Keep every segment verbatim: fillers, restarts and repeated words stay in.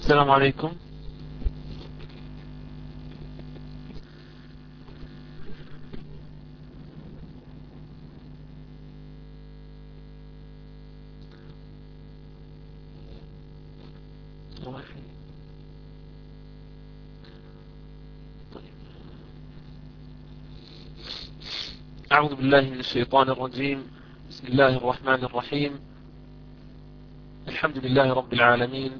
السلام عليكم. أعوذ بالله من الشيطان الرجيم. بسم الله الرحمن الرحيم. الحمد لله رب العالمين،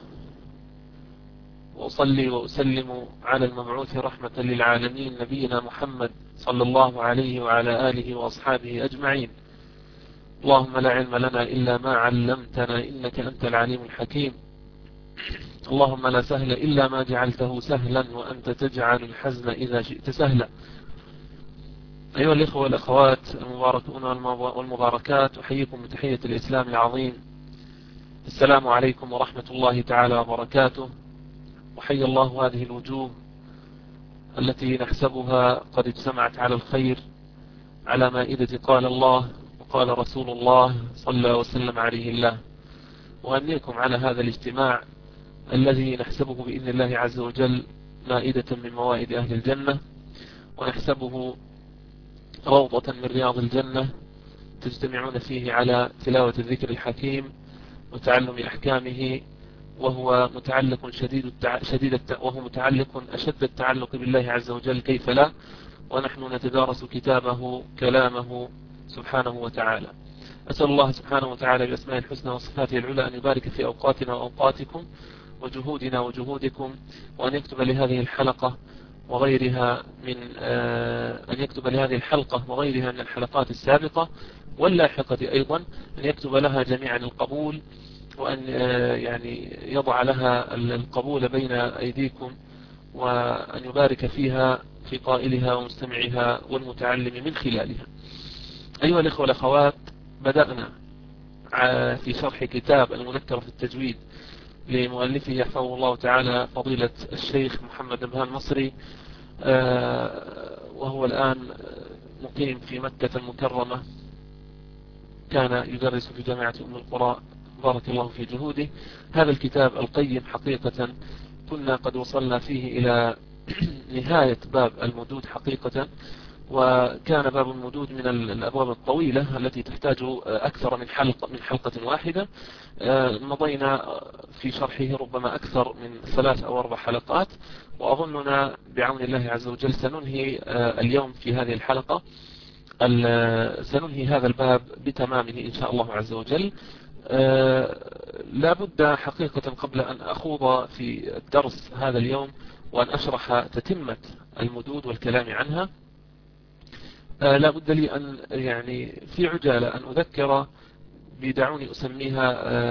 وأصلي وأسلم على المبعوث رحمة للعالمين نبينا محمد صلى الله عليه وعلى آله وأصحابه أجمعين. اللهم لا علم لنا إلا ما علمتنا إنك أنت العليم الحكيم. اللهم لا سهل إلا ما جعلته سهلا وأنت تجعل الحزن إذا شئت سهلا. أيها الإخوة والأخوات المباركون والمباركات، أحييكم بتحية الإسلام العظيم. السلام عليكم ورحمة الله تعالى وبركاته. وحي الله هذه الوجوه التي نحسبها قد اجتمعت على الخير على مائدة قال الله وقال رسول الله صلى وسلم عليه الله. وأهنيكم على هذا الاجتماع الذي نحسبه بإذن الله عز وجل مائدة من موائد أهل الجنة، ونحسبه روضة من رياض الجنة تجتمعون فيه على تلاوة الذكر الحكيم وتعلم أحكامه، وهو متعلق شديد التع... شديد الت... وهو متعلق أشد التعلق بالله عز وجل كيف لا، ونحن نتدارس كتابه كلامه سبحانه وتعالى. أسأل الله سبحانه وتعالى بأسماء الحسنى وصفاته العلى أن يبارك في أوقاتنا وأوقاتكم وجهودنا وجهودكم، وأن يكتب لهذه الحلقة وغيرها من أن يكتب لهذه الحلقة وغيرها من الحلقات السابقة واللاحقة أيضا، أن يكتب لها جميعا القبول، وأن يعني يضع لها القبول بين أيديكم، وأن يبارك فيها في قائلها ومستمعها والمتعلم من خلالها. أيها الإخوة والأخوات، بدأنا في شرح كتاب المذكرة في التجويد لمؤلفه يحفظه الله تعالى فضيلة الشيخ محمد نبهان مصري، وهو الآن مقيم في مكة المكرمة. كان يدرس في جامعة أم القرى، بارك الله في جهوده. هذا الكتاب القيم حقيقة كنا قد وصلنا فيه إلى نهاية باب المدود حقيقة، وكان باب المدود من الأبواب الطويلة التي تحتاج أكثر من حلقة من حلقة واحدة. مضينا في شرحه ربما أكثر من ثلاث أو أربع حلقات، وأظننا بعون الله عز وجل سننهي اليوم في هذه الحلقة سننهي هذا الباب بتمامه إن شاء الله عز وجل. لا بد حقيقة قبل أن أخوض في الدرس هذا اليوم وأن أشرح تتمة المدود والكلام عنها، لا بد لي أن يعني في عجالة أن أذكر بدعوني أسميها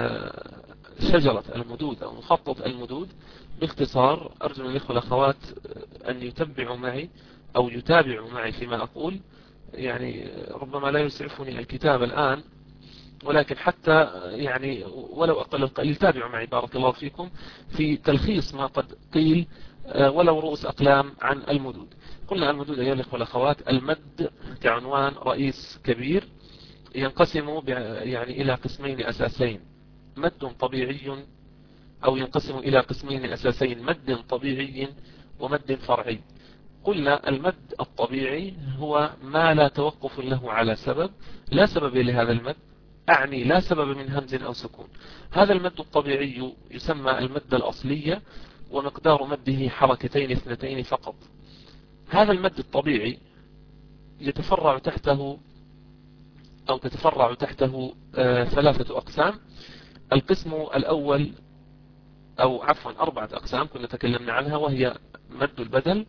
شجرة المدود أو مخطط المدود باختصار. أرجو من الإخوة والأخوات أن يتبعوا معي أو يتابعوا معي فيما أقول. يعني ربما لا يسعفني الكتاب الآن، ولكن حتى يعني ولو أقل القليل تابعوا معي بارك الله فيكم في تلخيص ما قد قيل ولو رؤوس أقلام عن المدود. قلنا المدود أيها الإخوة والأخوات المد كعنوان رئيس كبير ينقسم يعني إلى قسمين أساسين، مد طبيعي أو ينقسم إلى قسمين أساسين، مد طبيعي ومد فرعي. قلنا المد الطبيعي هو ما لا توقف له على سبب، لا سبب لهذا المد، أعني لا سبب من همز أو سكون. هذا المد الطبيعي يسمى المد الأصلية، ومقدار مده حركتين اثنتين فقط. هذا المد الطبيعي يتفرع تحته أو تتفرع تحته آه ثلاثة أقسام. القسم الأول أو عفوا أربعة أقسام كنا تكلمنا عنها، وهي مد البدل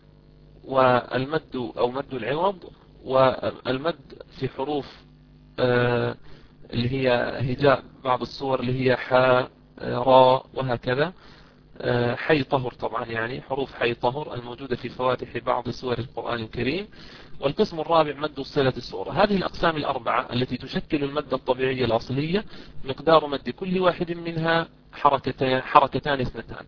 والمد أو مد العوض والمد في حروف آه اللي هي هجاء بعض الصور اللي هي حاء راء وهكذا، حي طهر طبعا يعني حروف حي طهر الموجودة في فواتح بعض سور القرآن الكريم. والقسم الرابع مد صلة السورة. هذه الأقسام الأربعة التي تشكل المد الطبيعية الأصلية مقدار مد كل واحد منها حركتان, حركتان اثنتان.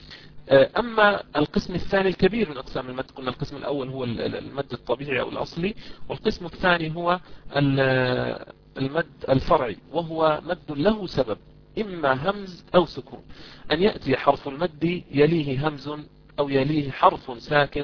أما القسم الثاني الكبير من أقسام المد، قلنا القسم الأول هو المد الطبيعي أو الأصلي، والقسم الثاني هو المد الفرعي، وهو مد له سبب. إما همز أو سكون، أن يأتي حرف المد يليه همز أو يليه حرف ساكن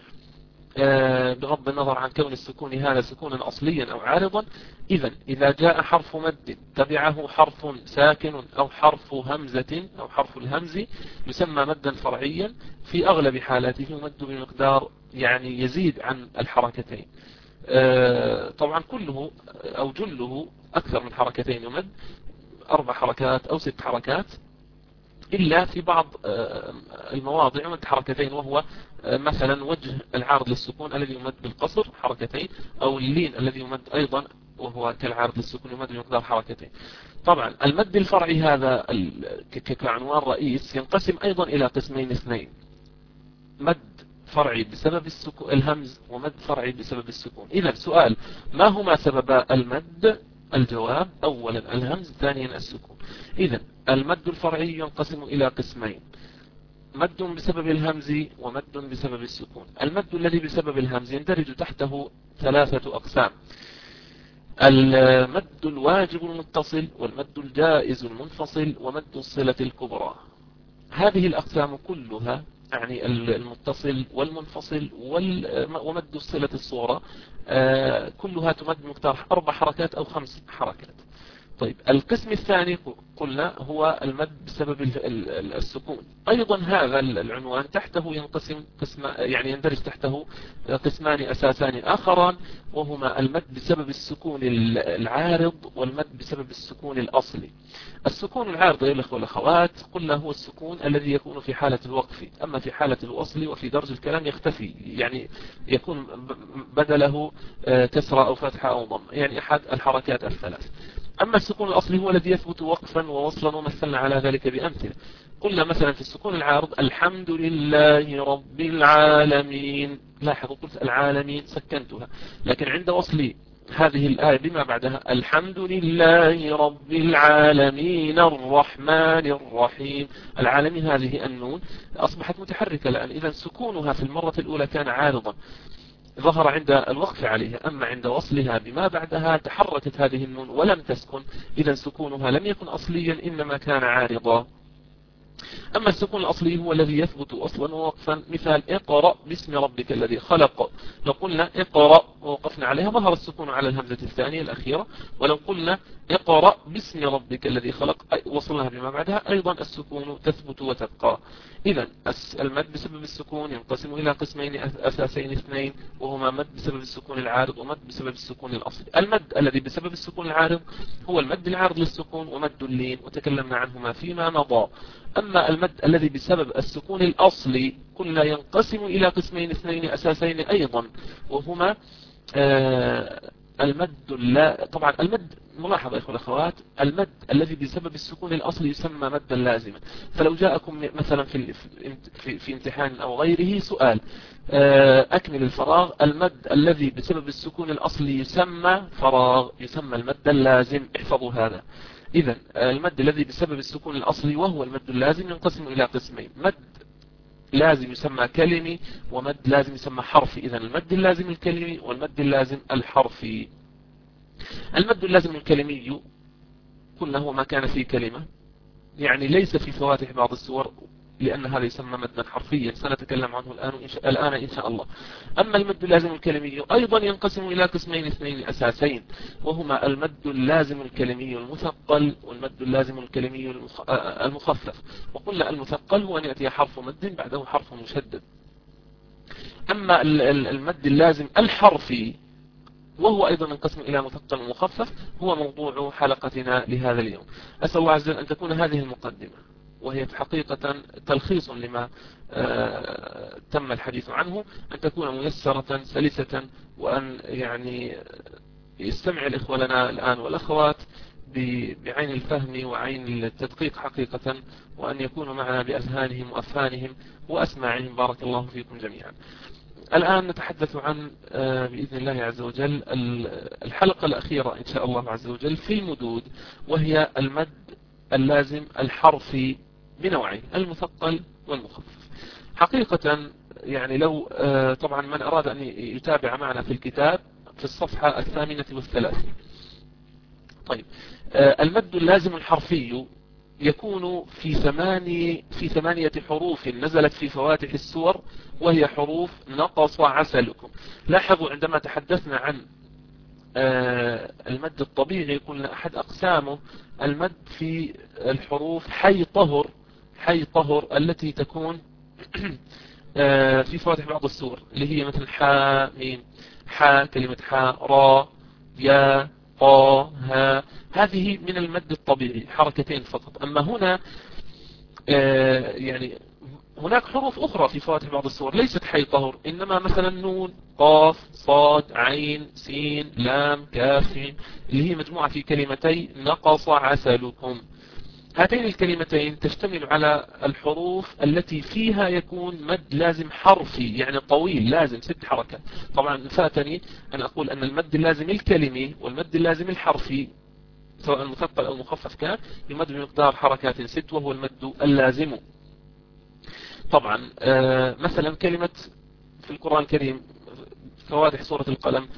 بغض النظر عن كون السكون هذا سكونا أصليا أو عارضا. إذا إذا جاء حرف مد تبعه حرف ساكن أو حرف همزة أو حرف الهمز يسمى مدا فرعيا، في أغلب حالاته يمد بمقدار يعني يزيد عن الحركتين. طبعا كله أو جله أكثر من حركتين يمد، أربع حركات أو ست حركات، إلا في بعض المواضع يمد حركتين، وهو مثلا وجه العارض للسكون الذي يمد بالقصر حركتين، أو اللين الذي يمد أيضا وهو كالعارض للسكون يمد بمقدار حركتين. طبعا المد الفرعي هذا كعنوان رئيس ينقسم أيضا إلى قسمين اثنين، مد فرعي بسبب السكون الهمز ومد فرعي بسبب السكون. إذا سؤال، ما هما سبب المد؟ الجواب أولا الهمز، ثانيا السكون. إذا المد الفرعي ينقسم إلى قسمين، مد بسبب الهمز ومد بسبب السكون. المد الذي بسبب الهمز يندرج تحته ثلاثة أقسام: المد الواجب المتصل، والمد الجائز المنفصل، ومد الصلة الكبرى. هذه الأقسام كلها يعني المتصل والمنفصل ومد الصلة الصغرى كلها تمد بمقدار أربع حركات أو خمس حركات. طيب القسم الثاني قلنا هو المد بسبب السكون، أيضا هذا العنوان تحته ينقسم قسم يعني يندرج تحته قسمان أساسان آخران، وهما المد بسبب السكون العارض والمد بسبب السكون الأصلي. السكون العارض يا الأخوة والأخوات قلنا هو السكون الذي يكون في حالة الوقف، أما في حالة الوصل وفي درج الكلام يختفي، يعني يكون بدله كسرة أو فتحة أو ضم، يعني أحد الحركات الثلاث. أما السكون الأصلي هو الذي يثبت وقفا ووصلا، ومثلنا على ذلك بأمثلة. قلنا مثلا في السكون العارض الحمد لله رب العالمين، لاحظوا قلت العالمين سكنتها، لكن عند وصلي هذه الآية بما بعدها الحمد لله رب العالمين الرحمن الرحيم، العالمين هذه النون أصبحت متحركة الآن، إذا سكونها في المرة الأولى كان عارضا ظهر عند الوقف عليها، أما عند وصلها بما بعدها تحركت هذه النون ولم تسكن، إذا سكونها لم يكن أصليا إنما كان عارضا. أما السكون الأصلي هو الذي يثبت أصلا ووقفا، مثال اقرأ باسم ربك الذي خلق، لو قلنا اقرأ ووقفنا عليها ظهر السكون على الهمزة الثانية الأخيرة، ولو قلنا اقرأ باسم ربك الذي خلق وصلنا بما بعدها أيضا السكون تثبت وتبقى. إذا المد بسبب السكون ينقسم إلى قسمين أساسين اثنين، وهما مد بسبب السكون العارض ومد بسبب السكون الأصلي. المد الذي بسبب السكون العارض هو المد العارض للسكون ومد اللين، وتكلمنا عنهما فيما مضى. أما المد الذي بسبب السكون الأصلي قلنا ينقسم إلى قسمين اثنين أساسين أيضا، وهما آه المد لا طبعا المد ملاحظة يا إخوة الأخوات، المد الذي بسبب السكون الأصلي يسمى مدا لازما. فلو جاءكم مثلا في في في امتحان أو غيره سؤال أكمل الفراغ، المد الذي بسبب السكون الأصلي يسمى فراغ، يسمى المد اللازم، احفظوا هذا. إذا المد الذي بسبب السكون الأصلي وهو المد اللازم ينقسم إلى قسمين: مد لازم يسمى كلمي، ومد لازم يسمى حرفي. إذا المد اللازم الكلمي والمد اللازم الحرفي. المد اللازم الكلمي قلنا هو ما كان فيه كلمة، يعني ليس في فواتح بعض السور، لأن هذا يسمى مدا حرفيا، سنتكلم عنه الآن إن شاء, الآن إن شاء الله. أما المد اللازم الكلمي أيضا ينقسم إلى قسمين اثنين أساسين، وهما المد اللازم الكلمي المثقل والمد اللازم الكلمي المخفف. وقلنا المثقل هو أن يأتي حرف مد بعده حرف مشدد. أما المد اللازم الحرفي وهو أيضا ينقسم إلى مثقل ومخفف، هو موضوع حلقتنا لهذا اليوم. أسأل الله عز وجل أن تكون هذه المقدمة، وهي في حقيقة تلخيص لما آه تم الحديث عنه، أن تكون ميسرة سلسة، وأن يعني يستمع الإخوة لنا الآن والأخوات بعين الفهم وعين التدقيق حقيقة، وأن يكونوا معنا بأذهانهم وأفهانهم وأسماعهم. بارك الله فيكم جميعا. الآن نتحدث عن بإذن الله عز وجل الحلقة الأخيرة إن شاء الله عز وجل في المدود، وهي المد اللازم الحرفي بنوعين: المثقل والمخفف. حقيقة يعني لو طبعا من أراد أن يتابع معنا في الكتاب في الصفحة الثامنة والثلاثين. طيب المد اللازم الحرفي يكون في ثماني في ثمانية حروف نزلت في فواتح السور، وهي حروف نقص عسلكم. لاحظوا عندما تحدثنا عن المد الطبيعي قلنا أحد أقسامه المد في الحروف حي طهر، حي طهر التي تكون في فواتح بعض السور، اللي هي مثل حا ميم، حا كلمة حا، را يا طا ها، هذه من المد الطبيعي حركتين فقط. أما هنا يعني هناك حروف أخرى في فواتح بعض السور ليست حي طهر، إنما مثلا نون قاف صاد عين سين لام كاف، اللي هي مجموعة في كلمتي نقص عسلكم. هاتين الكلمتين تشتمل على الحروف التي فيها يكون مد لازم حرفي، يعني طويل لازم ست حركات. طبعا فاتني أن أقول أن المد اللازم الكلمي والمد اللازم الحرفي سواء مثقل أو مخفف كان يمد بمقدار حركات ست، وهو المد اللازم. طبعا مثلا كلمة في القرآن الكريم فواتح سورة القلم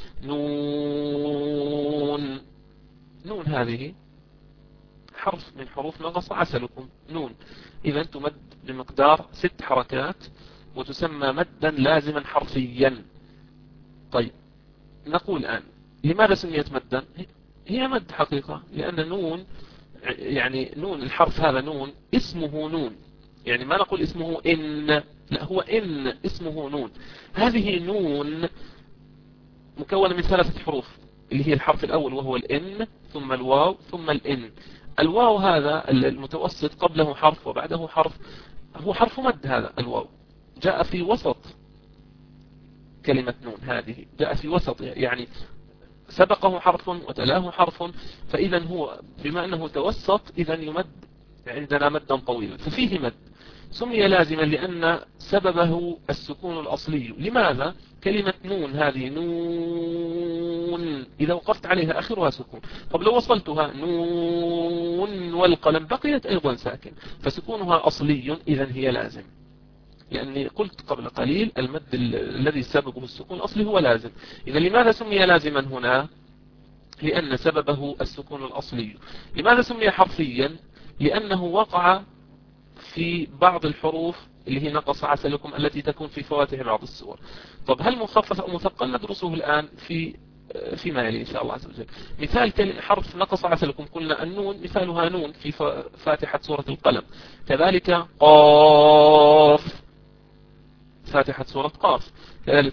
نون، نون هذه حرف من حروف نقص عسلكم، نون، إذا تمد بمقدار ست حركات وتسمى مدا لازما حرفيا. طيب نقول الآن لماذا سميت مدا؟ هي مد حقيقة، لأن نون يعني نون الحرف هذا نون اسمه نون، يعني ما نقول اسمه إن، لا هو إن اسمه نون. هذه نون مكونة من ثلاثة حروف اللي هي الحرف الأول وهو الإن، ثم الواو، ثم الإن. الواو هذا المتوسط قبله حرف وبعده حرف، هو حرف مد. هذا الواو جاء في وسط كلمة نون، هذه جاء في وسط، يعني سبقه حرف وتلاه حرف، فإذا هو بما أنه توسط إذا يمد عندنا مدا طويلا، ففيه مد. سمي لازما لأن سببه السكون الأصلي. لماذا؟ كلمة نون هذه نون إذا وقفت عليها آخرها سكون، طب لو وصلتها نون والقلم بقيت أيضا ساكن، فسكونها أصلي إذا هي لازم. لأني قلت قبل قليل المد الذي سببه السكون الأصلي هو لازم. إذا لماذا سمي لازما هنا؟ لأن سببه السكون الأصلي. لماذا سمي حرفيا؟ لأنه وقع في بعض الحروف اللي هي نقص عسلكم التي تكون في فواتح بعض السور. طب هل مخفف أو مثقل؟ ندرسه الآن في فيما يلي إن شاء الله عز وجل. مثال حرف نقص عسلكم قلنا النون مثالها نون في فاتحة سورة القلم، كذلك قاف فاتحة سورة قاف، كذلك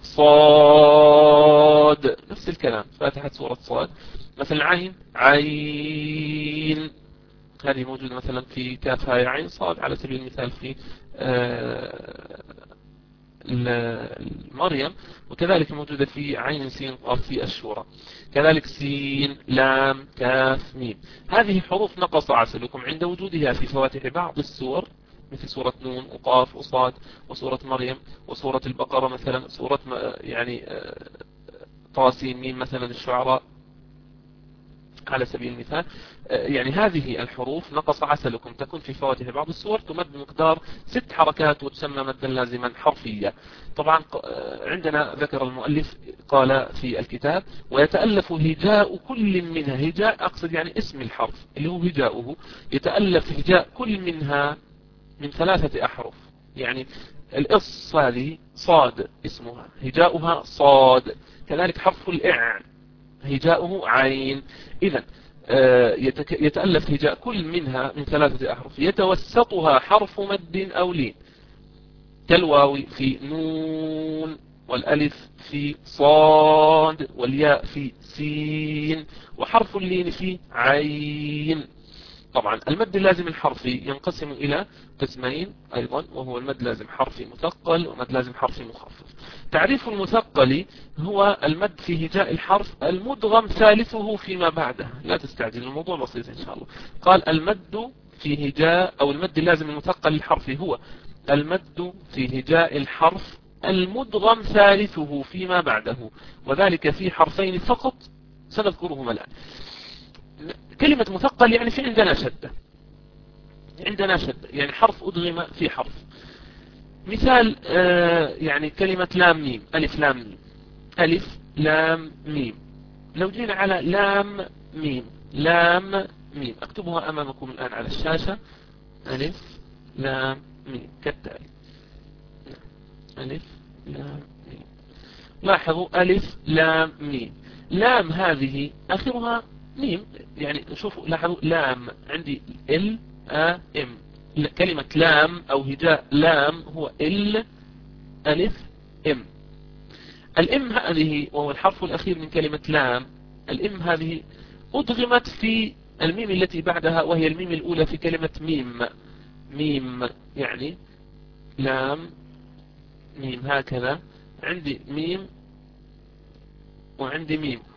صاد نفس الكلام فاتحة سورة صاد. مثل عين عين هذه موجودة مثلا في كاف هاء عين صاد على سبيل المثال في مريم، وكذلك موجودة في عين سين قاف في الشورى، كذلك سين لام كاف ميم. هذه حروف نقص عسلكم عند وجودها في فواتح بعض السور مثل سورة نون وقاف وصاد وسورة مريم وسورة البقرة مثلا، سورة يعني طاسين ميم مثلا الشعراء على سبيل المثال. يعني هذه الحروف نقص عسلكم تكون في فواتح بعض السور تمد بمقدار ست حركات وتسمى مدا لازما حرفيا. طبعا عندنا ذكر المؤلف قال في الكتاب ويتألف هجاء كل منها، هجاء أقصد يعني اسم الحرف اللي هو هجاؤه، يتألف هجاء كل منها من ثلاثة أحرف. يعني الإص هذه صاد اسمها هجاؤها صاد، كذلك حرف الإع هجاؤه عين. إذن يتألف هجاء كل منها من ثلاثة أحرف يتوسطها حرف مد أو لين، كالواو في نون، والألف في صاد، والياء في سين، وحرف اللين في عين. طبعا المد اللازم الحرفي ينقسم إلى قسمين أيضا، وهو المد لازم حرفي مثقل ومد لازم حرفي مخفف. تعريف المثقل هو المد في هجاء الحرف المدغم ثالثه فيما بعده. لا تستعجل الموضوع بسيط إن شاء الله. قال المد في هجاء أو المد اللازم المثقل الحرفي هو المد في هجاء الحرف المدغم ثالثه فيما بعده، وذلك في حرفين فقط سنذكرهما الآن. كلمة مثقل يعني في عندنا شدة، عندنا شدة يعني حرف أدغم في حرف. مثال آه يعني كلمة لام ميم، ألف لام ميم، ألف لام ميم. لو جينا على لام ميم، لام ميم. أكتبها أمامكم الآن على الشاشة. ألف لام ميم كالتالي. ألف لام ميم. لاحظوا ألف لام ميم. لام هذه آخرها ميم، يعني شوفوا لاحظوا لام عندي ال آ ام. كلمة لام أو هجاء لام هو ال ألف ام. الام هذه وهو الحرف الأخير من كلمة لام، الام هذه أدغمت في الميم التي بعدها وهي الميم الأولى في كلمة ميم. ميم يعني لام ميم هكذا، عندي ميم وعندي ميم،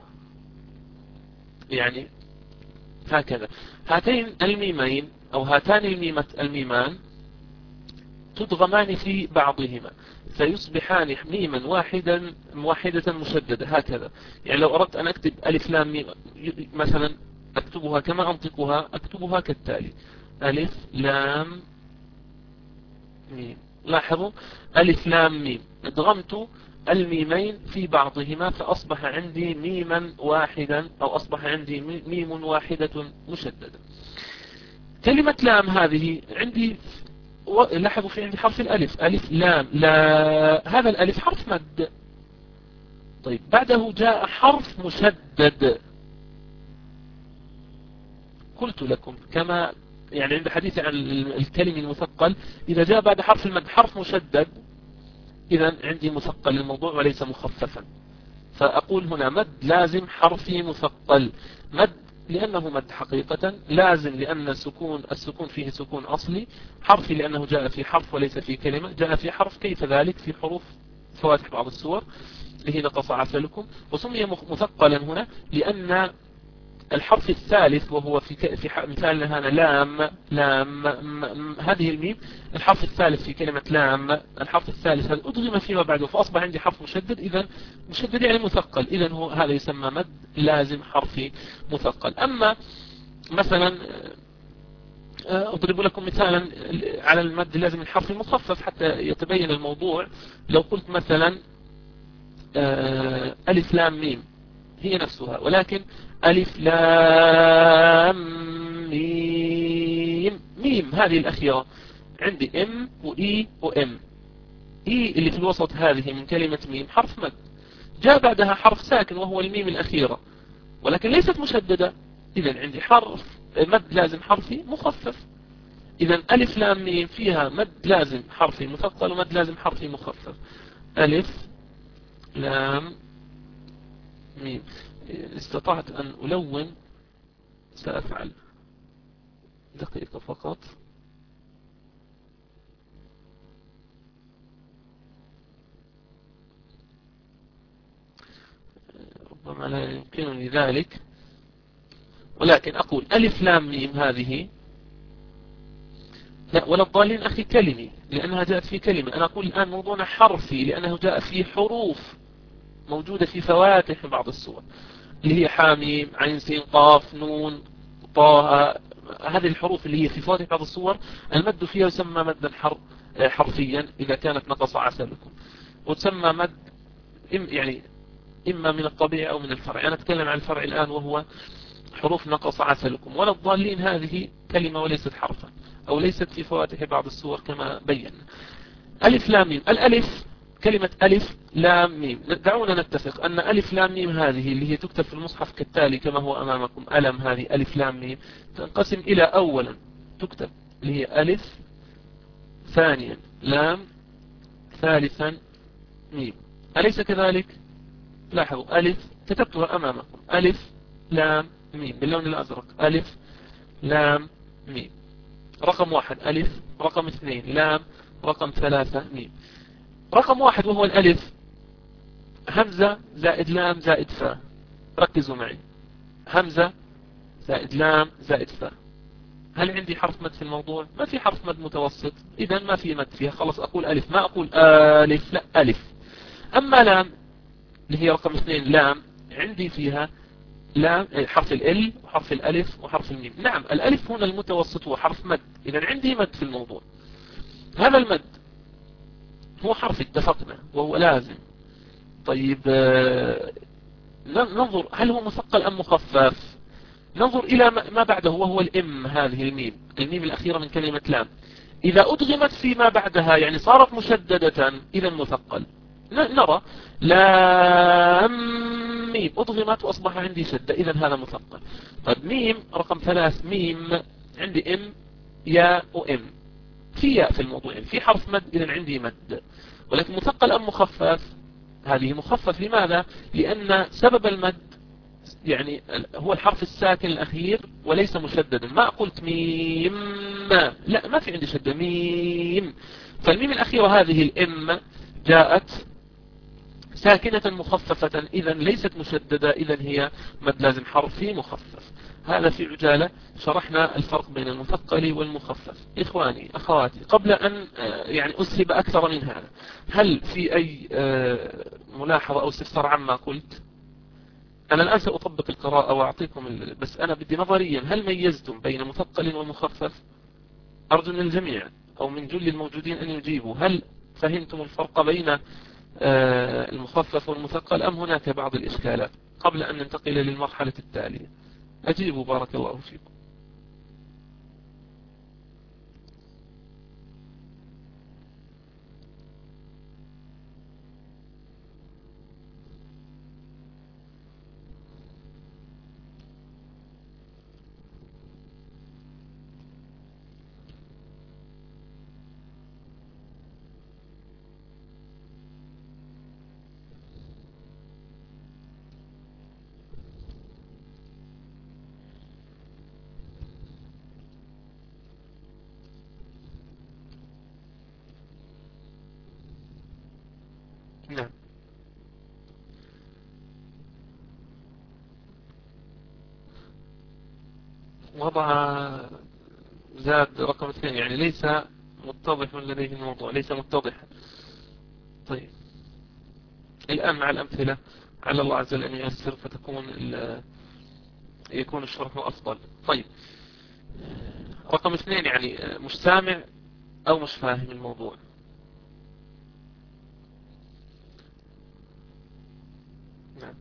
يعني هكذا. هاتين الميمين أو هاتان الميمة الميمان تدغمان في بعضهما فيصبحان ميما واحدا واحدة مشددة هكذا. يعني لو أردت أن أكتب ألف لام ميم مثلا أكتبها كما أنطقها، أكتبها كالتالي: ألف لام ميم. لاحظوا ألف لام ميم ادغمت الميمين في بعضهما فأصبح عندي ميما واحدا أو أصبح عندي ميم واحدة مشددة. كلمة لام هذه عندي لاحظوا في عندي حرف الألف، ألف لام لا، هذا الألف حرف مد. طيب بعده جاء حرف مشدد. قلت لكم كما يعني عند حديثي عن الكلم المثقل، إذا جاء بعد حرف المد حرف مشدد إذا عندي مثقل الموضوع وليس مخففا. فأقول هنا مد لازم حرفي مثقل. مد لأنه مد حقيقة، لازم لأن السكون السكون فيه سكون أصلي، حرفي لأنه جاء في حرف وليس في كلمة، جاء في حرف كيف ذلك في حروف فواتح بعض السور اللي هي نقص عسلكم. وسمي مثقلا هنا لأن الحرف الثالث وهو في ك... في مثالنا هنا لام لام م... هذه الميم، الحرف الثالث في كلمة لام، الحرف الثالث هذا أدغم فيما بعده فأصبح عندي حرف مشدد. إذا مشدد يعني مثقل، إذا هو هذا يسمى مد لازم حرفي مثقل. أما مثلا أضرب لكم مثالا على المد لازم الحرف المخفف حتى يتبين الموضوع. لو قلت مثلا ألف لام ميم هي نفسها، ولكن ألف لام ميم ميم هذه الأخيرة عندي ام وإي وام. إي اللي في الوسط هذه من كلمة ميم حرف مد، جاء بعدها حرف ساكن وهو الميم الأخيرة ولكن ليست مشددة، إذا عندي حرف مد لازم حرفي مخفف. إذا ألف لام ميم فيها مد لازم حرفي مثقل ومد لازم حرفي مخفف. ألف لام ميم. استطعت أن ألون سأفعل. دقيقة فقط. ربما لا يمكنني ذلك، ولكن أقول ألف لام ميم هذه لا ولا الضالين أخي كلمي لأنها جاءت في كلمة. أنا أقول الآن موضوعنا حرفي لأنه جاء في حروف موجودة في فواتح بعض السور اللي هي حاميم عين سين قاف نون طه. هذه الحروف اللي هي في فواتح بعض السور المد فيها يسمى مدا حرفيا إذا كانت نقص عسلكم، وتسمى مد يعني إما من الطبيعي أو من الفرع. أنا أتكلم عن الفرع الآن وهو حروف نقص عسلكم. ولا الضالين هذه كلمة وليست حرفا أو ليست في فواتح بعض السور كما بينا. ألف لام ميم. الألف كلمة ألف لام ميم، دعونا نتفق أن ألف لام ميم هذه اللي هي تكتب في المصحف كالتالي كما هو أمامكم ألم، هذه ألف لام ميم تنقسم إلى أولا تكتب اللي هي ألف، ثانيا لام، ثالثا ميم. أليس كذلك؟ لاحظوا ألف كتبتها أمامكم ألف لام ميم باللون الأزرق، ألف لام ميم رقم واحد ألف، رقم اثنين لام، رقم ثلاثة ميم. رقم واحد وهو الألف همزة زائد لام زائد فاء. ركزوا معي، همزة زائد لام زائد فاء. هل عندي حرف مد في الموضوع؟ ما في حرف مد متوسط، إذا ما في مد فيها، خلاص أقول ألف ما أقول ألف، لا ألف. أما لام اللي هي رقم اثنين لام عندي فيها لام حرف ال وحرف الألف وحرف الميم. نعم الألف هنا المتوسط هو حرف مد، إذا عندي مد في الموضوع. هذا المد هو حرف اتفقنا وهو لازم. طيب ننظر هل هو مثقل أم مخفف؟ ننظر إلى ما بعده وهو الإم، هذه الميم الميم الأخيرة من كلمة لام، إذا أدغمت فيما بعدها يعني صارت مشددة إذا مثقل. نرى لام ميم أدغمت وأصبح عندي شدة، إذا هذا مثقل. طيب ميم رقم ثلاث، ميم عندي إم ياء وإم، في ياء في الموضوع، في حرف مد، إذا عندي مد، ولكن مثقل أم مخفف؟ هذه مخفف. لماذا؟ لأن سبب المد يعني هو الحرف الساكن الأخير وليس مشددا. ما قلت ميم ما، لا، ما في عندي شدة، ميم. فالميم الأخيرة هذه الإم جاءت ساكنة مخففة، إذا ليست مشددة، إذا هي مد لازم حرفي مخفف. هذا في عجالة شرحنا الفرق بين المثقل والمخفف. إخواني أخواتي، قبل أن يعني أسهب أكثر من هذا، هل في أي ملاحظة أو استفسار عما قلت؟ أنا الآن سأطبق القراءة وأعطيكم ال... بس أنا بدي نظريا، هل ميزتم بين مثقل ومخفف؟ أرجو من الجميع أو من جل الموجودين أن يجيبوا، هل فهمتم الفرق بين المخفف والمثقل أم هناك بعض الإشكالات قبل أن ننتقل للمرحلة التالية؟ أجيبوا بارك الله فيكم. نعم. وضع زاد رقم اثنين، يعني ليس متضح من لديه الموضوع، ليس متضحا. طيب الآن مع الأمثلة على الله عز وجل أن ييسر فتكون يكون الشرح أفضل. طيب رقم اثنين، يعني مش سامع أو مش فاهم الموضوع. نعم.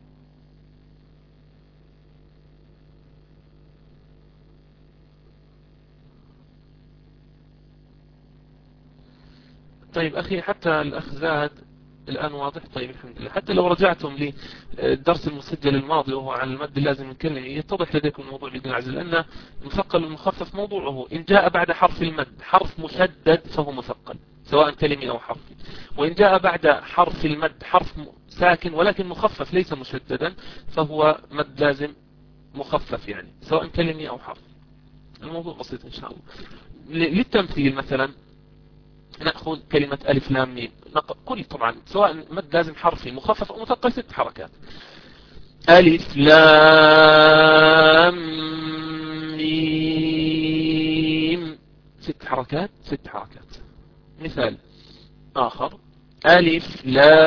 طيب أخي، حتى الأخ زاد الآن واضح. طيب الحمد لله. حتى لو رجعتم للدرس المسجل الماضي وهو عن المد اللازم الكلمي يتضح لديكم الموضوع بإذن الله عز وجل، لأن المثقل والمخفف موضوعه إن جاء بعد حرف المد حرف مشدد فهو مثقل سواء كلمي أو حرفي، وإن جاء بعد حرف المد حرف ساكن ولكن مخفف ليس مشددا فهو مد لازم مخفف، يعني سواء كلمي أو حرفي. الموضوع بسيط إن شاء الله. للتمثيل مثلا نأخذ كلمة ألف لام ميم، كل طبعا سواء مد لازم حرفي مخفف أو مثقل ست حركات. ألف لام ميم ست حركات ست حركات. مثال آخر، ألف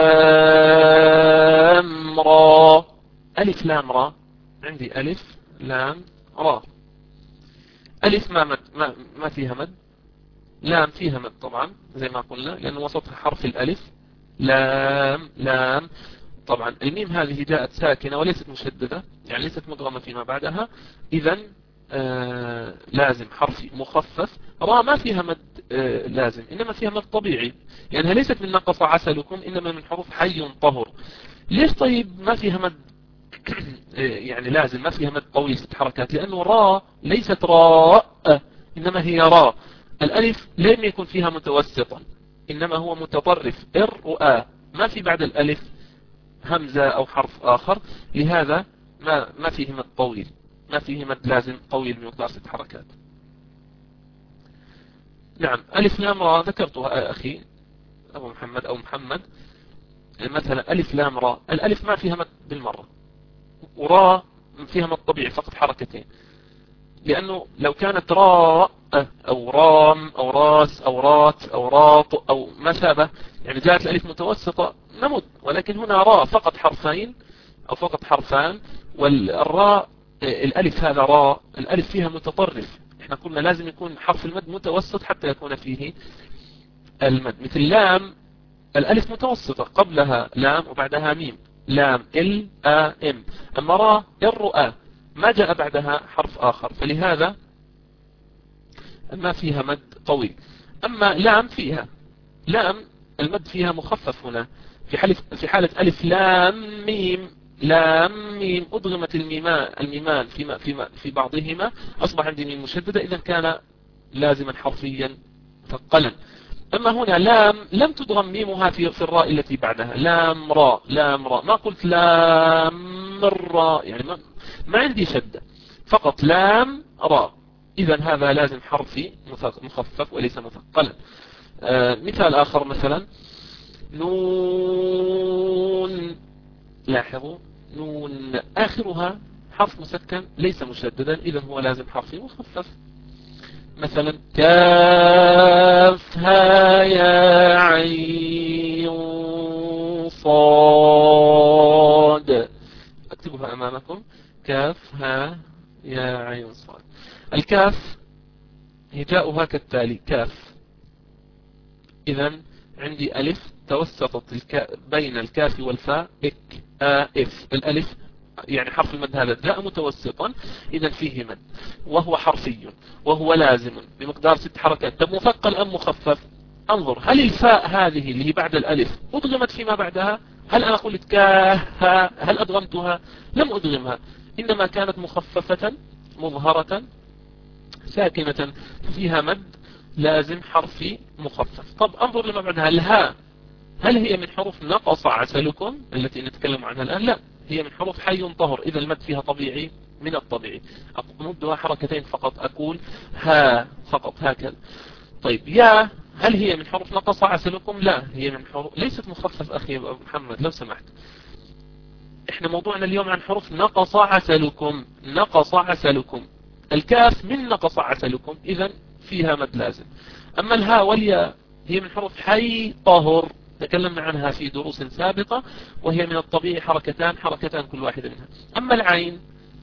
لام را. ألف لام را، عندي ألف لام را. ألف ما مد، ما, ما فيها مد. لام فيها مد طبعا زي ما قلنا لأنه وسطها حرف الألف. لام لام. طبعا الميم هذه جاءت ساكنة وليست مشددة، يعني ليست مدغمة فيما بعدها، إذا آه لازم حرفي مخفف. را ما فيها مد آه لازم، إنما فيها مد طبيعي لأنها يعني ليست من نقص عسلكم، إنما من حروف حي طهر. ليش طيب ما فيها مد يعني لازم، ما فيها مد طويل ست حركات؟ لأنه را ليست راء إنما هي را. الألف لم يكن فيها متوسطا إنما هو متطرف، ار وآ، ما في بعد الألف همزة أو حرف آخر، لهذا ما ما فيه مد طويل، ما فيه مد لازم طويل بمقدار ست حركات. نعم. ألف لام را ذكرتها أخي أبو محمد أو محمد. مثلا ألف لام را، الألف ما فيها مد بالمرة، وراء فيها مد طبيعي فقط حركتين، لأنه لو كانت راء أو رام أو راس أو رات أو راط أو ما شابه يعني جاءت الألف متوسطة نمد، ولكن هنا راء فقط حرفين أو فقط حرفان، والراء الألف هذا راء الألف فيها متطرف، احنا قلنا لازم يكون حرف المد متوسط حتى يكون فيه المد. مثل لام الألف متوسطة قبلها لام وبعدها ميم، لام ال آ ام. أما راء ار آ، ما جاء بعدها حرف آخر، فلهذا ما فيها مد قوي. أما لام فيها لام المد فيها مخفف هنا في حالة في حالة ألف لام ميم. لام ميم أدغمت الميمان الميمان في في في بعضهما أصبح عندي ميم مشددة، إذا كان لازما حرفيا مثقلا. أما هنا لام لم تدغم ميمها في في الراء التي بعدها، لام راء لام راء، ما قلت لام الراء، يعني ما, ما عندي شدة، فقط لام راء. إذا هذا لازم حرفي مخفف وليس مثقلا. آه مثال آخر مثلا نون، لاحظوا نون آخرها حرف مسكن ليس مشددا، إذا هو لازم حرفي مخفف. مثلا كاف ها يا عين صاد، اكتبها أمامكم، كاف ها يا عين صاد. الكاف هجاؤها كالتالي، كاف، إذا عندي ألف توسطت الكا بين الكاف والفاء، إك آ إف، الألف يعني حرف المد هذا جاء متوسطا، إذا فيه مد وهو حرفي وهو لازم بمقدار ست حركات. طب مثقل أم مخفف؟ انظر، هل الفاء هذه اللي هي بعد الألف أدغمت فيما بعدها؟ هل أنا قلت كاها هل أدغمتها؟ لم أدغمها، إنما كانت مخففة مظهرة ساكنة فيها مد لازم حرفي مخفف. طب انظر لما بعدها، الهاء هل هي من حروف نقص عسلكم التي نتكلم عنها الآن؟ لا، هي من حروف حي طهر، إذا المد فيها طبيعي من الطبيعي، أمدها حركتين فقط، أقول ها فقط هكذا. طيب يا هل هي من حروف نقص عسلكم؟ لا، هي من حروف ليست مخفف. أخي أبو محمد لو سمحت، إحنا موضوعنا اليوم عن حروف نقص عسلكم. نقص عسلكم، الكاف من نقص عسلكم، إذا فيها مد لازم. أما الهاء والياء هي من حروف حي طهر، تكلمنا عنها في دروس سابقة، وهي من الطبيعي حركتان حركتان كل واحدة منها. أما العين،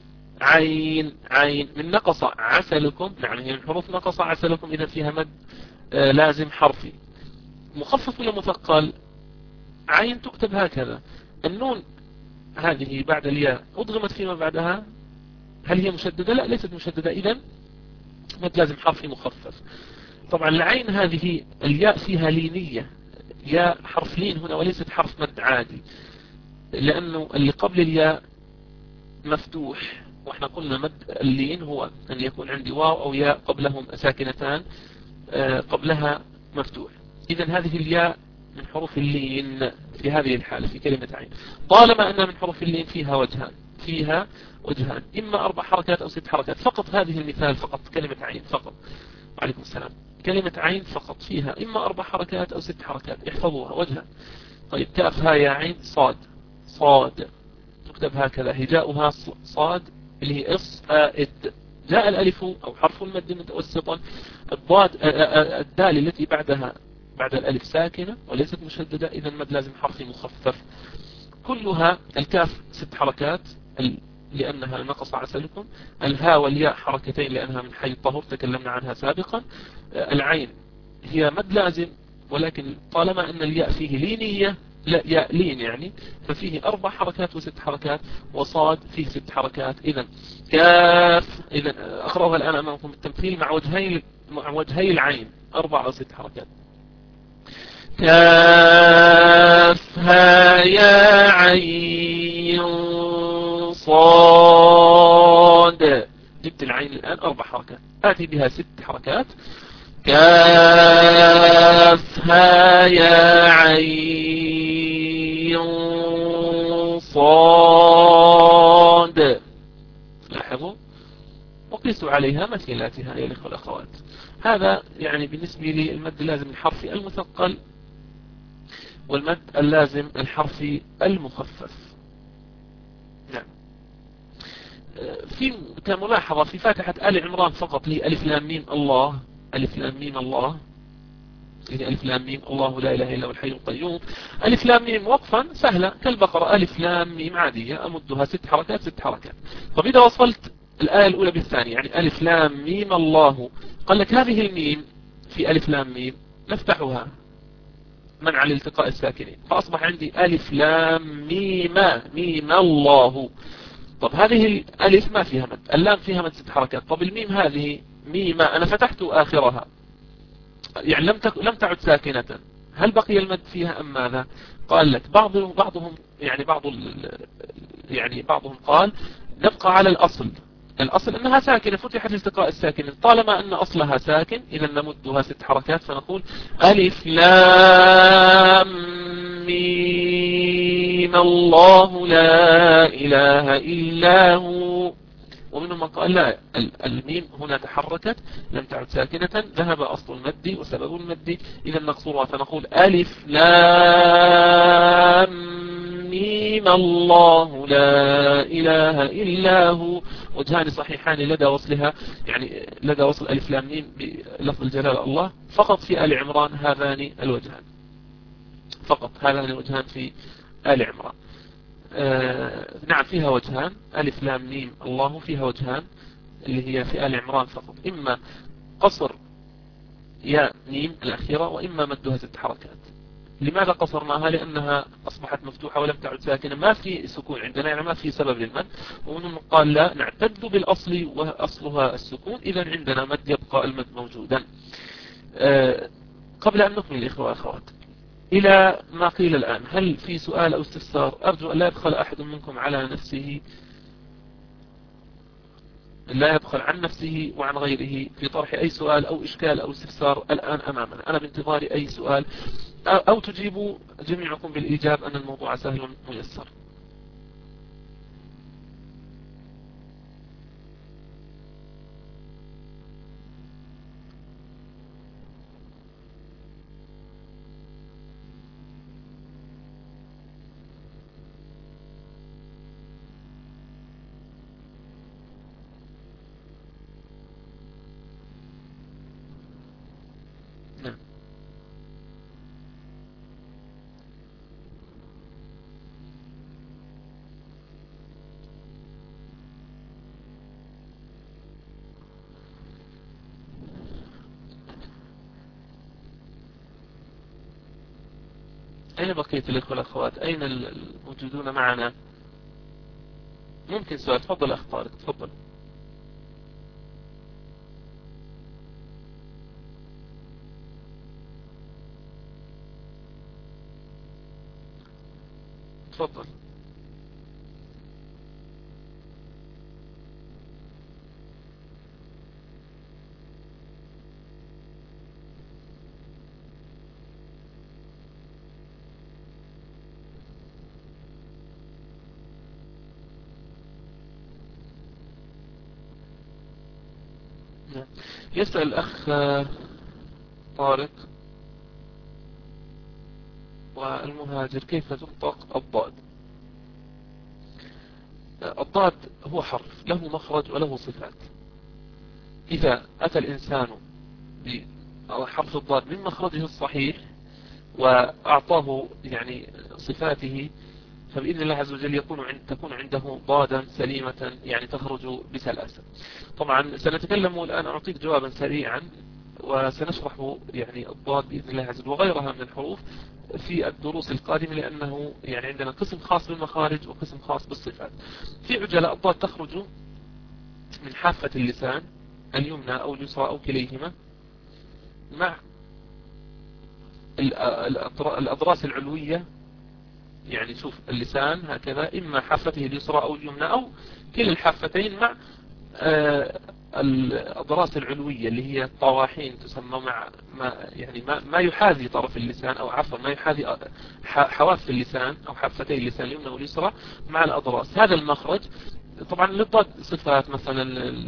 عين عين من نقص عسلكم، يعني هي من حروف نقص عسلكم، إذا فيها مد آه لازم حرفي. مخفف ولا مثقل؟ عين تكتب هكذا. النون هذه بعد الياء أضغمت فيما بعدها، هل هي مشددة؟ لا، ليست مشددة، إذا مد لازم حرفي مخفف. طبعا العين هذه الياء فيها لينية، ياء حرف لين هنا وليست حرف مد عادي، لأنه اللي قبل الياء مفتوح، واحنا قلنا مد اللين هو أن يكون عندي واو أو ياء قبلهم ساكنتان قبلها مفتوح. إذا هذه الياء من حروف اللين في هذه الحالة في كلمة عين. طالما أنها من حروف اللين فيها وجهان، فيها وجهان، إما أربع حركات أو ست حركات فقط. هذه المثال فقط كلمة عين فقط. وعليكم السلام. كلمة عين فقط فيها إما أربع حركات أو ست حركات، احفظوها وجها. طيب كاف ها يا عين صاد، صاد تكتب هكذا، هجاؤها صاد اللي هي إص آئد. جاء الألف أو حرف المد متوسطا، الضاد الدال التي بعدها بعد الألف ساكنة وليست مشددة، إذا المد لازم حرفي مخفف. كلها الكاف ست حركات لأنها نقص عسلكم، الهاء والياء حركتين لأنها من حي الطهر تكلمنا عنها سابقا. العين هي مد لازم، ولكن طالما أن الياء فيه لينية، لا ياء لين يعني، ففيه أربع حركات وست حركات، وصاد فيه ست حركات. إذا كاف، إذا أقرأها الآن أمامكم التمثيل مع وجهي مع وجهي العين، أربع أو ست حركات. كاف ها يا عين صاد، جبت العين الآن أربع حركات، آتي بها ست حركات. كاف ها يا عين صاد، لاحظوا، وقيسوا عليها مثيلاتها يا الإخوة والأخوات. هذا يعني بالنسبة لي المد اللازم الحرفي المثقل والمد اللازم الحرفي المخفف. نعم. في كملاحظة في فاتحة آل عمران فقط لي ألف لام ميم الله، ألف لام ميم الله، ألف لام ميم الله لا إله إلا هو الحي القيوم. ألف لام ميم وقفا سهلة كالبقرة، ألف لام ميم عادية أمدها ست حركات ست حركات. طب إذا وصلت الآية الأولى بالثانية، يعني ألف لام ميم الله، قال لك هذه الميم في ألف لام ميم نفتحها منع الالتقاء الساكنين، فأصبح عندي ألف لام ميم ميم الله. طب هذه الألف ما فيها مد، اللام فيها مد ست حركات. طب الميم هذه ميمة أنا فتحت آخرها، يعني لم تك... لم تعد ساكنة، هل بقي المد فيها أم ماذا؟ قال لك بعض بعضهم يعني بعض ال... يعني بعضهم قال نبقى على الأصل، الأصل أنها ساكنة فتحت لالتقاء الساكنين، طالما أن أصلها ساكن إذا نمدها ست حركات، فنقول ألف لام ميم الله لا إله إلا هو. ومنهم من قال لا، الميم هنا تحركت لم تعد ساكنة، ذهب أصل المد وسبب المد إذا نقصرها، فنقول ألف لام ميم الله لا إله إلا هو. وجهان صحيحان لدى وصلها، يعني لدى وصل ألف لام ميم بلفظ الجلالة الله فقط في آل عمران، هذان الوجهان فقط، هذان الوجهان في آل عمران. آه نعم فيها وجهان، ألف لام ميم الله فيها وجهان اللي هي في آل عمران فقط، إما قصر يا ميم الأخيرة وإما مدها ست حركات. لماذا قصرناها؟ لأنها أصبحت مفتوحة ولم تعد ساكنة، ما في سكون عندنا، يعني ما في سبب للمد. ومنهم قال لا نعتد بالأصل وأصلها السكون، إذا عندنا مد يبقى المد موجودا. آه قبل أن نكمل الإخوة والأخوات إلى ما قيل الآن، هل في سؤال أو استفسار؟ أرجو أن لا يبخل أحد منكم على نفسه، لا يبخل عن نفسه وعن غيره في طرح أي سؤال أو إشكال أو استفسار الآن أمامنا. أنا بانتظار أي سؤال أو تجيبوا جميعكم بالإيجاب أن الموضوع سهل ميسر. نعم. أين بقية الإخوة والأخوات؟ أين الموجودون معنا؟ ممكن سؤال؟ تفضل أخ طارق، تفضل. تفضل. يسأل الأخ طارق والمهاجر كيف تنطق الضاد. الضاد هو حرف له مخرج وله صفات، إذا أتى الإنسان بحرف الضاد من مخرجه الصحيح وأعطاه يعني صفاته، فبإذن الله عز وجل يكون عند تكون عنده ضادا سليمة يعني تخرج بسلاسة. طبعا سنتكلم الآن، أعطيك جوابا سريعا وسنشرح يعني الضاد بإذن الله عز وجل وغيرها من الحروف في الدروس القادمة، لأنه يعني عندنا قسم خاص بالمخارج وقسم خاص بالصفات. في عجلة الضاد تخرج من حافة اللسان اليمنى أو اليسرى أو كليهما مع الأضراس العلوية، يعني شوف اللسان هكذا إما حافته اليسرى أو اليمنى أو كلا الحافتين مع آه الأضراس العلوية اللي هي الطواحين تسمى، مع ما يعني ما, ما يحاذي طرف اللسان أو عفوا ما يحاذي حواف اللسان أو حافتي اللسان اليمنى واليسرى مع الأضراس. هذا المخرج. طبعا للضاد صفات، مثلا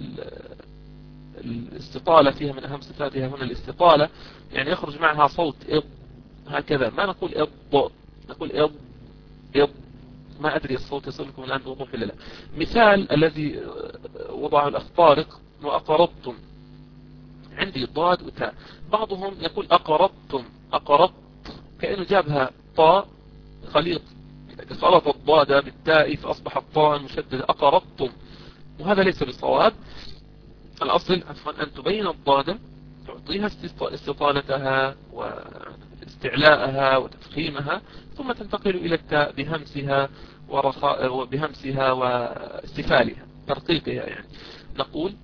الاستطالة فيها من أهم صفاتها هنا الاستطالة، يعني يخرج معها صوت إض هكذا، ما نقول إض، نقول إض إض. ما أدري الصوت يصل لكم الآن بوضوح ولا لا. مثال الذي وضعه الأخ طارق وأقرضتم، عندي ضاد وتاء، بعضهم يقول أقرضتم أقرضت كأنه جابها طاء خليط، خلط الضاد بالتاء فأصبح الطاء مشدد أقرضتم، وهذا ليس بالصواب. الأصل عفوا أن تبين الضاد تعطيها استطالتها استعلاءها وتفخيمها، ثم تنتقل إلى التاء بهمسها ورخاء بهمسها واستفالها ترقيقها. يعني نقول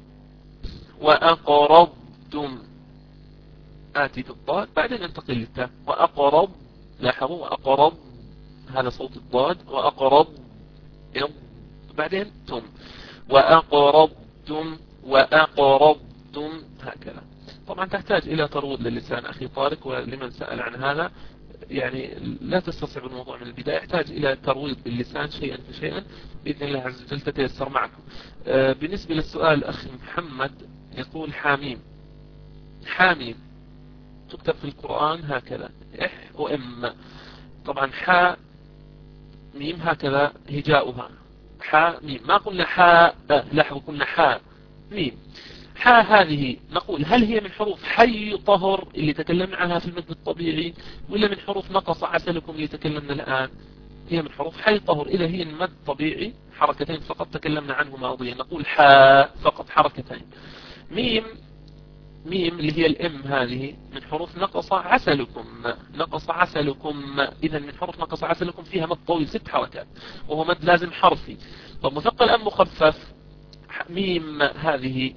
وأقرضتم، آتي بالضاد بعدين ننتقل للتاء وأقرض، لاحظوا وأقرض هذا صوت الضاد، وأقرض بعدين تم، وأقرضتم وأقرضتم هكذا. طبعا تحتاج إلى تروض للسان أخي طارق، ولمن سأل عن هذا يعني لا تستصعب الموضوع من البداية، يحتاج إلى ترويض باللسان شيئا فشيئا بإذن الله عز وجل تتيسر معكم. آه بالنسبة للسؤال الأخ محمد يقول حاميم، حاميم تكتب في القرآن هكذا إح وإم، طبعا حاء ميم هكذا هجاؤها، حاء ميم، ما قلنا حاء، لاحظوا قلنا حاء ميم. حاء هذه نقول هل هي من حروف حي طهر اللي تكلمنا عنها في المد الطبيعي، ولا من حروف نقص عسلكم اللي تكلمنا الآن؟ هي من حروف حي طهر، إذا هي المد طبيعي حركتين فقط تكلمنا عنه ماضيا، نقول حاء فقط حركتين. ميم، ميم اللي هي الام هذه من حروف نقص عسلكم، نقص عسلكم، إذا من حروف نقص عسلكم فيها مد طويل ست حركات وهو مد لازم حرفي. طب مثقل أم مخفف؟ ميم هذه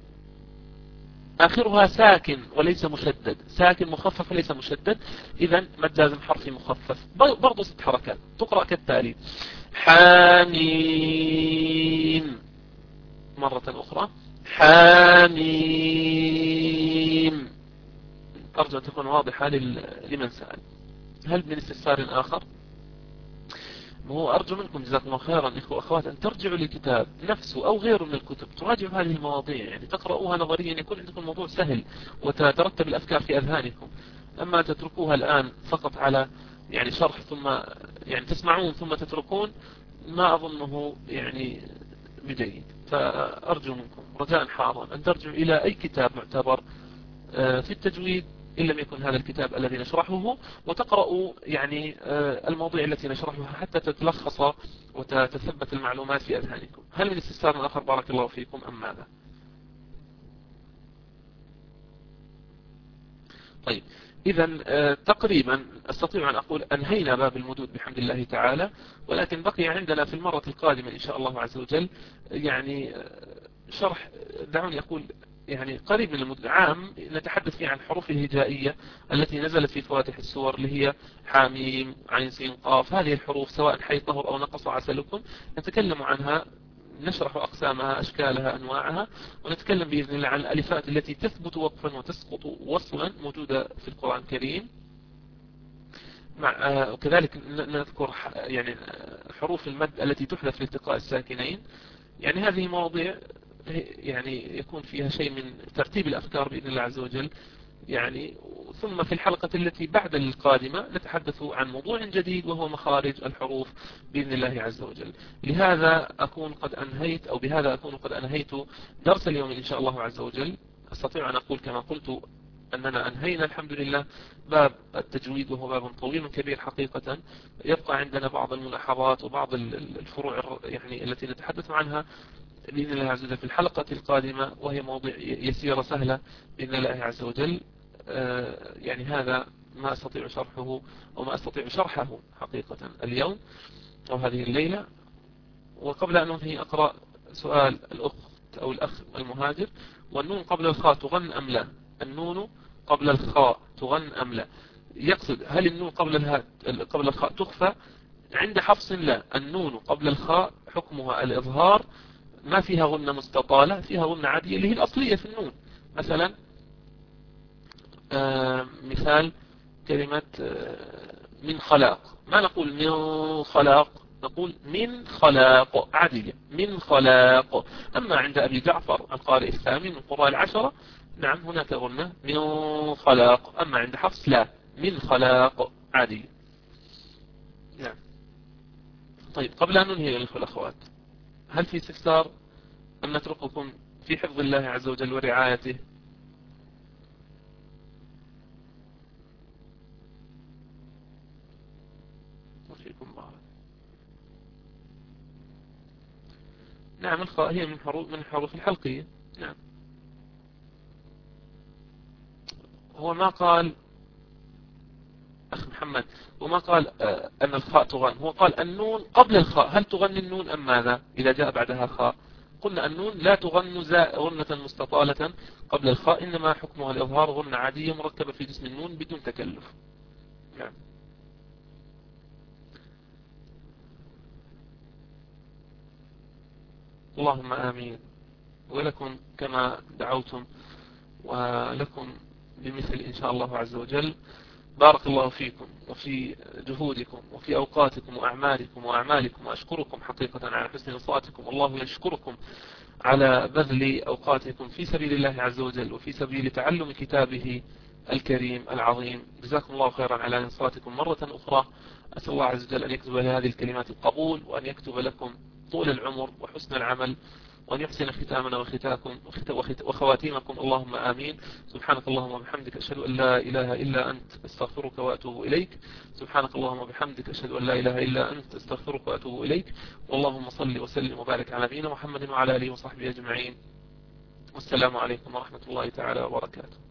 آخرها ساكن وليس مشدد، ساكن مخفف وليس مشدد، إذا مد لازم حرفي مخفف برضو ست حركات، تقرأ كالتالي حاميم، مرة أخرى حاميم. أرجو أن تكون واضحة لمن سأل. هل من استفسار آخر؟ هو أرجو منكم جزاكم الله خيرا إخوة وأخوات أن ترجعوا للكتاب نفسه أو غيره من الكتب، تراجعوا هذه المواضيع، يعني تقرؤوها نظريا يكون عندكم الموضوع سهل وتترتب الأفكار في أذهانكم. أما تتركوها الآن فقط على يعني شرح ثم يعني تسمعون ثم تتركون، ما أظنه يعني بجيد. فأرجو منكم رجاء حارا أن ترجعوا إلى أي كتاب معتبر في التجويد إن لم يكن هذا الكتاب الذي نشرحه، وتقرأوا يعني المواضيع التي نشرحها حتى تتلخص وتثبت المعلومات في أذهانكم. هل من استفسار آخر بارك الله فيكم أم ماذا؟ طيب إذا تقريبا أستطيع أن أقول أنهينا باب المدود بحمد الله تعالى، ولكن بقي عندنا في المرة القادمة إن شاء الله عز وجل يعني شرح، دعوني أقول يعني قريب من المدة عام نتحدث فيه عن الحروف الهجائية التي نزلت في فواتح السور اللي هي حاميم عين سين قاف. هذه الحروف سواء حي طهر أو نقص عسلكم نتكلم عنها، نشرح أقسامها أشكالها أنواعها، ونتكلم بإذن الله عن الألفات التي تثبت وقفا وتسقط وصلا موجودة في القرآن الكريم، مع وكذلك نذكر يعني حروف المد التي تحذف لالتقاء الساكنين. يعني هذه مواضيع يعني يكون فيها شيء من ترتيب الأفكار بإذن الله عز وجل يعني. ثم في الحلقة التي بعد القادمة نتحدث عن موضوع جديد وهو مخارج الحروف بإذن الله عز وجل. لهذا أكون قد أنهيت أو بهذا أكون قد أنهيت درس اليوم إن شاء الله عز وجل. أستطيع أن أقول كما قلت أننا أنهينا الحمد لله باب التجويد وهو باب طويل كبير حقيقة. يبقى عندنا بعض الملاحظات وبعض الفروع يعني التي نتحدث عنها بإذن الله عز وجل في الحلقة القادمة، وهي مواضيع يسيرة سهلة بإذن الله عز وجل. يعني هذا ما أستطيع شرحه أو ما أستطيع شرحه حقيقة اليوم أو هذه الليلة. وقبل أن أنهي أقرأ سؤال الأخت أو الأخ المهاجر: والنون قبل الخاء تغن أم لا؟ النون قبل الخاء تغن أم لا؟ يقصد هل النون قبل الهاء قبل الخاء تخفى؟ عند حفص لا، النون قبل الخاء حكمها الإظهار، ما فيها غنة مستطالة، فيها غنة عادية اللي هي الأصلية في النون. مثلا آه مثال كلمة آه من خلاق، ما نقول من خلاق، نقول من خلاق عادية من خلاق. أما عند أبي جعفر القارئ الثامن من قراء العشرة نعم هناك غنة من خلاق، أما عند حفص لا، من خلاق عادية. نعم. طيب قبل أن ننهي الأخوة الأخوات، هل في استفسار أم نترككم في حفظ الله عز وجل ورعايته؟ وفيكم بارك. نعم الخاء هي من حروف من الحروف الحلقية. نعم. هو ما قال محمد وما قال أن الخاء تغن، هو قال النون قبل الخاء، هل تغن النون أم ماذا إذا جاء بعدها خاء؟ قلنا النون لا تغن غنة مستطالة قبل الخاء، إنما حكمها الإظهار غنة عادية مركبة في جسم النون بدون تكلف. نعم. اللهم آمين. ولكم كما دعوتم ولكم بمثل إن شاء الله عز وجل. بارك الله فيكم وفي جهودكم وفي أوقاتكم وأعمالكم وأعمالكم، وأشكركم حقيقة على حسن نصاتكم. الله يشكركم على بذل أوقاتكم في سبيل الله عز وجل وفي سبيل تعلم كتابه الكريم العظيم. جزاكم الله خيرا على نصاتكم مرة أخرى. أسأل الله عز وجل أن يكتب لهذه الكلمات القبول، وأن يكتب لكم طول العمر وحسن العمل، وأن يحسن ختامنا وختاكم وخواتيمكم. اللهم آمين. سبحانك اللهم وبحمدك أشهد أن لا إله إلا أنت أستغفرك وأتوب إليك. سبحانك اللهم وبحمدك أشهد أن لا إله إلا أنت أستغفرك وأتوب إليك. واللهم صل وسلم وبارك على نبينا محمد وعلى آله وصحبه أجمعين. والسلام عليكم ورحمة الله تعالى وبركاته.